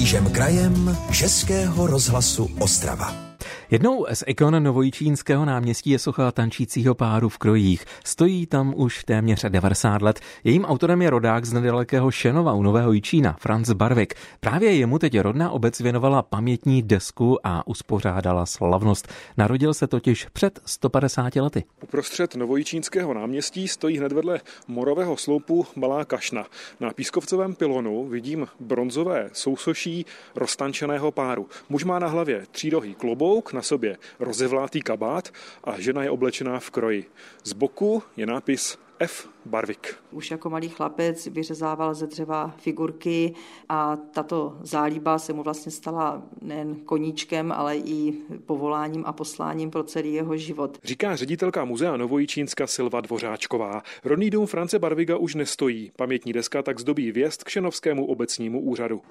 křížem krajem Českého rozhlasu Ostrava. Jednou z ikon Novojičínského náměstí je socha tančícího páru v krojích. Stojí tam už téměř 90 let. Jejím autorem je rodák z nedalekého Šenova u Nového Jičína, Franz Barwig. Právě jemu teď rodná obec věnovala pamětní desku a uspořádala slavnost. Narodil se totiž před 150 lety. Uprostřed Novojičínského náměstí stojí hned vedle morového sloupu malá kašna. Na pískovcovém pylonu vidím bronzové sousoší roztančeného páru. Muž má na hlavě třírohý klobouk, na sobě rozevlátý kabát a žena je oblečená v kroji. Z boku je nápis F. Barwig. Už jako malý chlapec vyřezával ze dřeva figurky a tato zálíba se mu vlastně stala nejen koníčkem, ale i povoláním a posláním pro celý jeho život. Říká ředitelka muzea Novojičínska Silva Dvořáčková. Rodný dům France Barwiga už nestojí. Pamětní deska tak zdobí vjezd k Šenovskému obecnímu úřadu.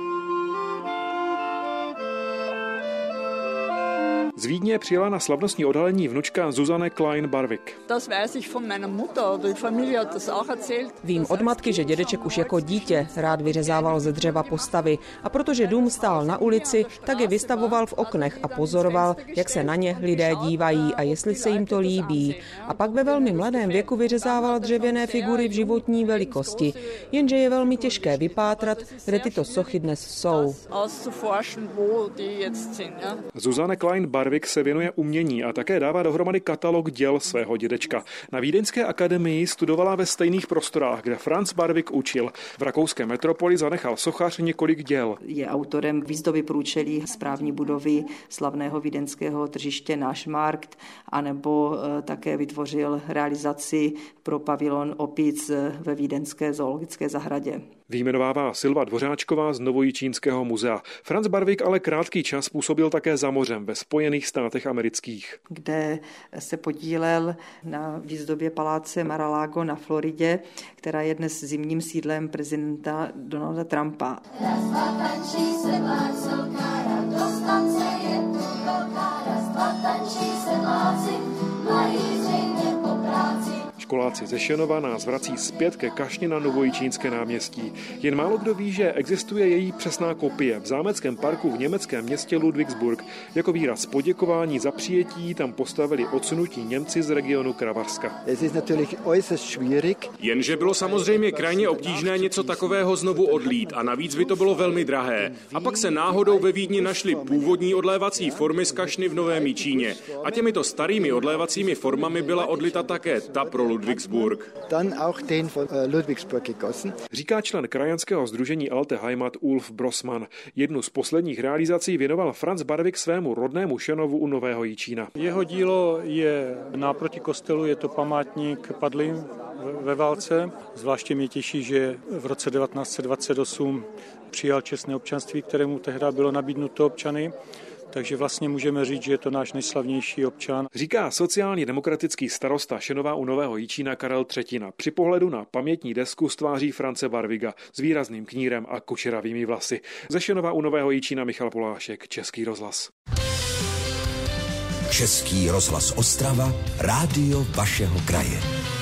Z Vídně přijela na slavnostní odhalení vnučka Susanne Klein-Barwig. Vím od matky, že dědeček už jako dítě rád vyřezával ze dřeva postavy a protože dům stál na ulici, tak je vystavoval v oknech a pozoroval, jak se na ně lidé dívají a jestli se jim to líbí. A pak ve velmi mladém věku vyřezával dřevěné figury v životní velikosti, jenže je velmi těžké vypátrat, kde tyto sochy dnes jsou. Susanne Klein-Barwig se věnuje umění a také dává dohromady katalog děl svého dědečka. Na Vídeňské akademii studovala ve stejných prostorách, kde Franz Barwig učil. V rakouské metropoli zanechal sochař několik děl. Je autorem výzdoby průčelí správní budovy slavného vídeňského tržiště Naschmarkt, anebo také vytvořil realizaci pro pavilon opic ve vídeňské zoologické zahradě. Vyjmenovává Silva Dvořáčková z Novojičínského muzea. Franz Barwig ale krátký čas působil také za mořem ve Spojených státech amerických, kde se podílel na výzdobě paláce Mar-a-Lago na Floridě, která je dnes zimním sídlem prezidenta Donalda Trumpa. Školáci ze Šenova nás vrací zpět ke kašně na Novojičínské náměstí. Jen málo kdo ví, že existuje její přesná kopie v zámeckém parku v německém městě Ludwigsburg. Jako výraz poděkování za přijetí tam postavili odsunutí Němci z regionu Kravarska. Jenže bylo samozřejmě krajně obtížné něco takového znovu odlít a navíc by to bylo velmi drahé. A pak se náhodou ve Vídni našly původní odlévací formy z kašny v Novém Jičíně. A těmito starými odlévacími formami byla odlita také ta pro Ludwigsburg. Říká člen krajanského sdružení Alte Heimat Ulf Brossmann. Jednu z posledních realizací věnoval Franz Barwig svému rodnému Šenovu u Nového Jičína. Jeho dílo je náproti kostelu, je to památník padlým ve válce. Zvláště mě těší, že v roce 1928 přijal čestné občanství, kterému tehdy bylo nabídnuto občany. Takže vlastně můžeme říct, že je to náš nejslavnější občan. Říká sociálně demokratický starosta Šenova u Nového Jičína Karel Třetina. Při pohledu na pamětní desku z tváří France Barwiga s výrazným knírem a košeravými vlasy. Ze Šenova u Nového Jičína Michal Polášek, Český rozhlas. Český rozhlas Ostrava, rádio vašeho kraje.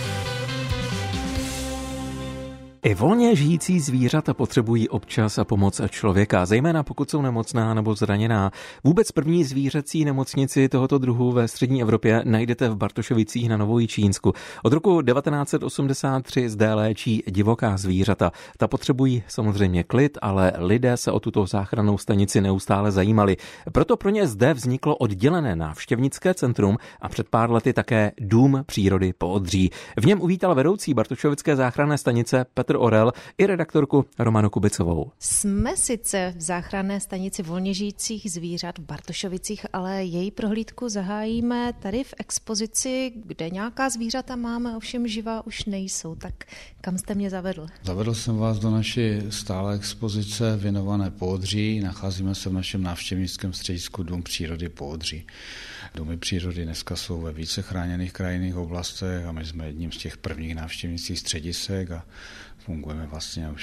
I volně žijící zvířata potřebují občas a pomoc člověka, zejména pokud jsou nemocná nebo zraněná. Vůbec první zvířecí nemocnici tohoto druhu ve střední Evropě najdete v Bartošovicích na Novojičínsku. Od roku 1983 zde léčí divoká zvířata. Ta potřebují samozřejmě klid, ale lidé se o tuto záchrannou stanici neustále zajímali. Proto pro ně zde vzniklo oddělené návštěvnické centrum a před pár lety také Dům přírody Poodří. V něm uvítal vedoucí Bartošovické záchranné stanice Petr Orel i redaktorku Romanu Kubicovou. Jsme sice v záchranné stanici volně žijících zvířat v Bartošovicích, ale její prohlídku zahájíme tady v expozici, kde nějaká zvířata máme, ovšem živá už nejsou. Tak kam jste mě zavedl? Zavedl jsem vás do naší stále expozice věnované Poodří. Nacházíme se v našem návštěvnickém středisku Dům přírody Poodří. Domy přírody dneska jsou ve více chráněných krajinných oblastech a my jsme jedním z těch prvních návštěvnických středisek a fungujeme vlastně už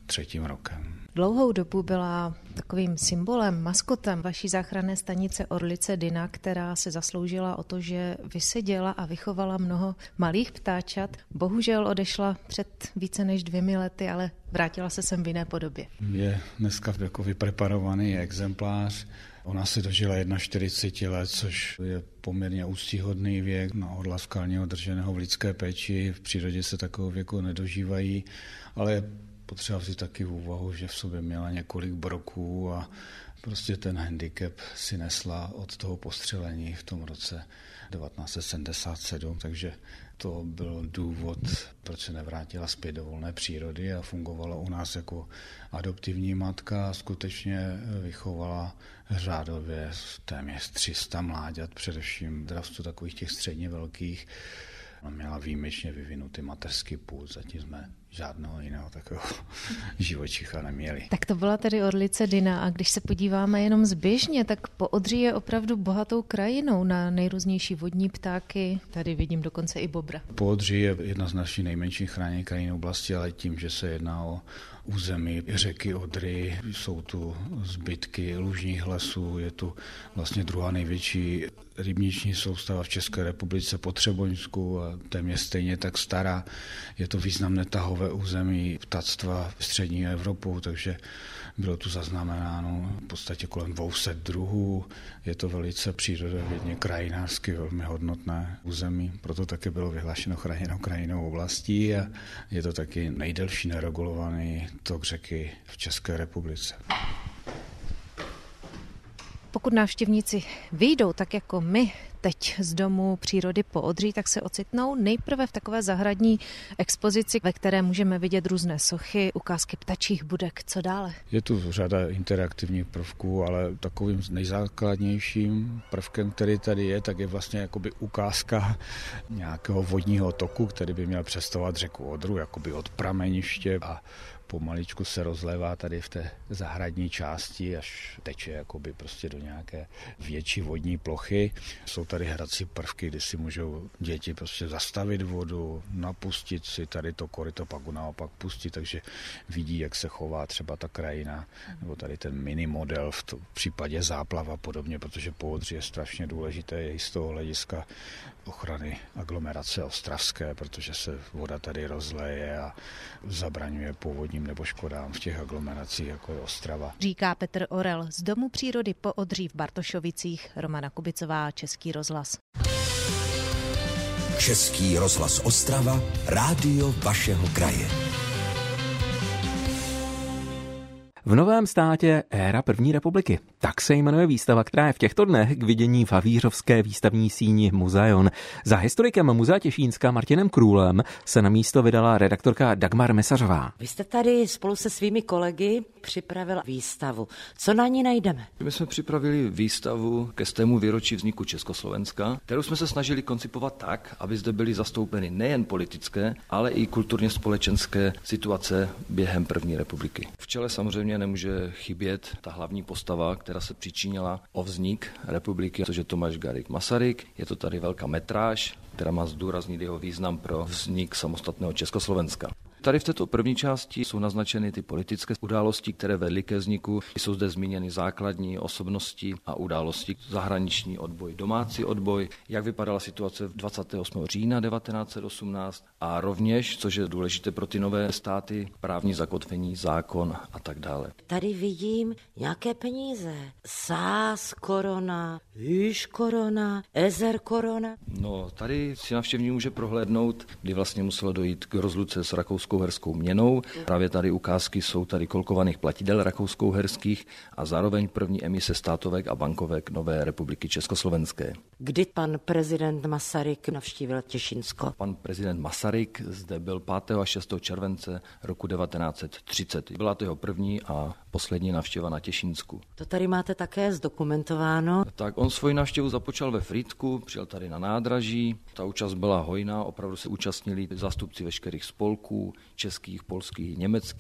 3. rokem. Dlouhou dobu byla takovým symbolem, maskotem vaší záchranné stanice Orlice Dyna, která se zasloužila o to, že vyseděla a vychovala mnoho malých ptáčat. Bohužel odešla před více než 2 lety, ale vrátila se sem v jiné podobě. Je dneska jako vypreparovaný exemplář. Ona se dožila 41 let, což je poměrně úctíhodný věk na orla skalního drženého v lidské péči. V přírodě se takového věku nedožívají, ale potřeba si taky v úvahu, že v sobě měla několik broků a prostě ten handicap si nesla od toho postřelení v tom roce 1977, takže to byl důvod, proč se nevrátila zpět do volné přírody a fungovala u nás jako adoptivní matka a skutečně vychovala řádově téměř 300 mláďat, především dravců takových těch středně velkých. Měla výjimečně vyvinutý mateřský pud, zatím jsme žádného jiného takového živočicha neměli. Tak to byla tedy Orlice Dyna a když se podíváme jenom zběžně, tak Poodří je opravdu bohatou krajinou na nejrůznější vodní ptáky. Tady vidím dokonce i bobra. Poodří je jedna z našich nejmenších chráněných krajin oblasti, ale tím, že se jedná o území řeky Odry, jsou tu zbytky lužních lesů, je tu vlastně druhá největší rybniční soustava v České republice po Třeboňsku a téměř stejně tak stará. Je to významné tahové území ptactva v střední Evropu, takže bylo tu zaznamenáno v podstatě kolem 200 druhů. Je to velice přírodovědně krajinářsky velmi hodnotné území, proto také bylo vyhlášeno chráněnou krajinou oblastí a je to taky nejdelší neregulovaný tok řeky v České republice. Pokud návštěvníci vyjdou tak jako my teď z Domu přírody Poodří, tak se ocitnou nejprve v takové zahradní expozici, ve které můžeme vidět různé sochy, ukázky ptačích budek. Co dále? Je tu řada interaktivních prvků, ale takovým nejzákladnějším prvkem, který tady je, tak je vlastně jakoby ukázka nějakého vodního toku, který by měl představovat řeku Odru, jakoby od prameniště a pomaličku se rozlévá tady v té zahradní části, až teče jakoby prostě do nějaké větší vodní plochy. Jsou tady hrací prvky, kdy si můžou děti prostě zastavit vodu, napustit si tady to koryto, pak naopak pustit, takže vidí, jak se chová třeba ta krajina, nebo tady ten mini model v případě záplav a podobně, protože Poodří je strašně důležité i z toho hlediska ochrany aglomerace ostravské, protože se voda tady rozléje a zabraňuje povodním nebo škodám v těch aglomeracích, jako je Ostrava. Říká Petr Orel z Domu přírody Poodří v Bartošovicích, Romana Kubicová, Český rozhlas. Český rozhlas Ostrava, rádio vašeho kraje. V Novém státě éra první republiky. Tak se jmenuje výstava, která je v těchto dnech k vidění v havířovské výstavní síni Muzaion. Za historikem Muzea Těšínska Martinem Krůlem se na místo vydala redaktorka Dagmar Mesařová. Vy jste tady spolu se svými kolegy připravil výstavu. Co na ní najdeme? My jsme připravili výstavu ke 100. výročí vzniku Československa, kterou jsme se snažili koncipovat tak, aby zde byly zastoupeny nejen politické, ale i kulturně společenské situace během první republiky. V čele samozřejmě nemůže chybět ta hlavní postava, která se přičinila o vznik republiky, což je Tomáš Garrigue Masaryk. Je to tady velká metráž, která má zdůraznit jeho význam pro vznik samostatného Československa. Tady v této první části jsou naznačeny ty politické události, které vedly ke vzniku. Jsou zde zmíněny základní osobnosti a události, zahraniční odboj, domácí odboj, jak vypadala situace 28. října 1918 a rovněž, což je důležité pro ty nové státy, právní zakotvení, zákon a tak dále. Tady vidím nějaké peníze. Sás korona, Hýš korona, Ezer korona. No, tady si návštěvník může prohlédnout, kdy vlastně muselo dojít k rozluce s rakousko-uherskou měnou. Právě tady ukázky jsou tady kolkovaných platidel rakousko-uherských a zároveň první emise státovek a bankovek nové republiky Československé. Kdy pan prezident Masaryk navštívil Těšínsko? Pan prezident Masaryk zde byl 5. a 6. července roku 1930. Byla to jeho první a poslední návštěva na Těšínsku. To tady máte také zdokumentováno? Tak on svoji návštěvu započal ve Frýdku, přijel tady na nádraží. Ta účast byla hojná, opravdu se účastnili zástupci veškerých spolků, českých, polských, německých.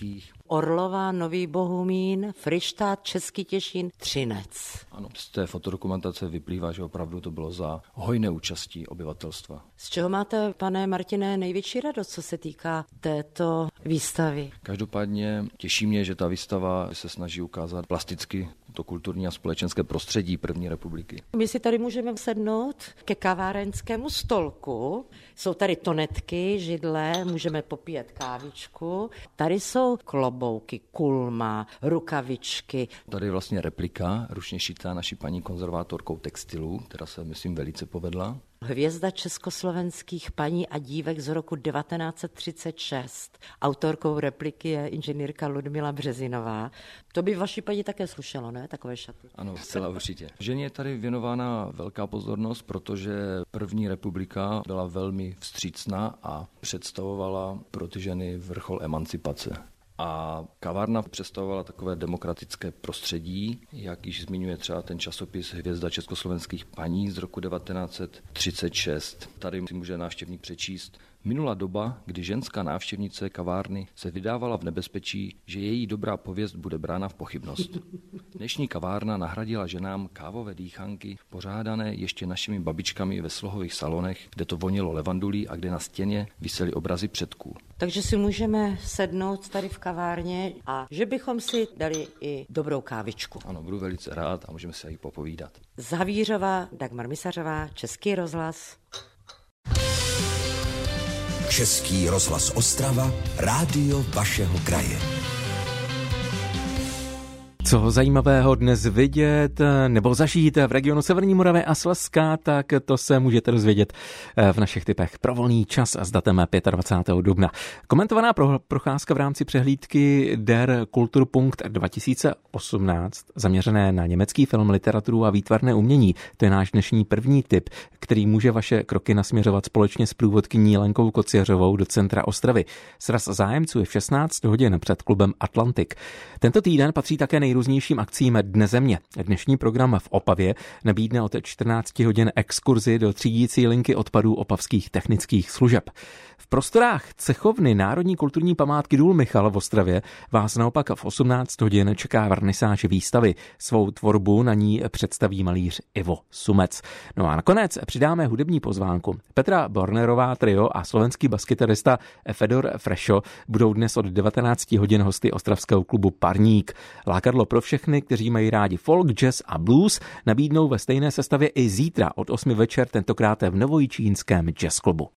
Orlova, Nový Bohumín, Fryštát, Český Těšín, Třinec. Ano, z té fotodokumentace vyplývá, že opravdu to bylo za hojné účastí obyvatelstva. Z čeho máte, pane Martine, největší radost, co se týká této výstavy? Každopádně těší mě, že ta výstava se snaží ukázat plasticky to kulturní a společenské prostředí první republiky. My si tady můžeme sednout ke kavárenskému stolku. Jsou tady tonetky, židle, můžeme popíjet kávičku. Tady jsou klobouky, kulma, rukavičky. Tady je vlastně replika ručně šitá naší paní konzervátorkou textilu, která se, myslím, velice povedla. Hvězda československých paní a dívek z roku 1936. Autorkou repliky je inženýrka Ludmila Březinová. To by vaší paní také slušelo, ne? Takové šaty. Ano, zcela určitě. Ženě je tady věnována velká pozornost, protože první republika byla velmi vstřícná a představovala pro ty ženy vrchol emancipace. A kavárna představovala takové demokratické prostředí, jak již zmiňuje třeba ten časopis Hvězda československých paní z roku 1936. Tady si může návštěvník přečíst: minula doba, kdy ženská návštěvnice kavárny se vydávala v nebezpečí, že její dobrá pověst bude brána v pochybnost. Dnešní kavárna nahradila ženám kávové dýchanky, pořádané ještě našimi babičkami ve slohových salonech, kde to vonilo levandulí a kde na stěně visely obrazy předků. Takže si můžeme sednout tady v kavárně a že bychom si dali i dobrou kávičku. Ano, budu velice rád a můžeme se jí popovídat. Z Havířova, Dagmar Misařová, Český rozhlas. Český rozhlas Ostrava, rádio vašeho kraje. Co zajímavého dnes vidět nebo zažít v regionu Severní Moravy a Slezska, tak to se můžete dozvědět v našich tipech pro volný čas a s datem 25. dubna. Komentovaná procházka v rámci přehlídky Der Kulturpunkt 2018, zaměřené na německý film, literaturu a výtvarné umění. To je náš dnešní první tip, který může vaše kroky nasměřovat společně s průvodkyní Lenkou Kociařovou do centra Ostravy. Sraz zájemců je v 16 hodin před klubem Atlantik. Tento týden patří také nejrůznějším akcím Dne země. Dnešní program v Opavě nabídne od 14 hodin exkurzi do třídící linky odpadů opavských technických služeb. V prostorách cechovny Národní kulturní památky Důl Michal v Ostravě vás naopak v 18 hodin čeká vernisáž výstavy. Svou tvorbu na ní představí malíř Ivo Sumec. No a nakonec přidáme hudební pozvánku. Petra Bornerová trio a slovenský baskytarista Fedor Frešo budou dnes od 19 hodin hosty ostravského klubu Parník. Lákadlo pro všechny, kteří mají rádi folk, jazz a blues, nabídnou ve stejné sestavě i zítra od 8 večer, tentokrát v Novojičínském jazzklubu.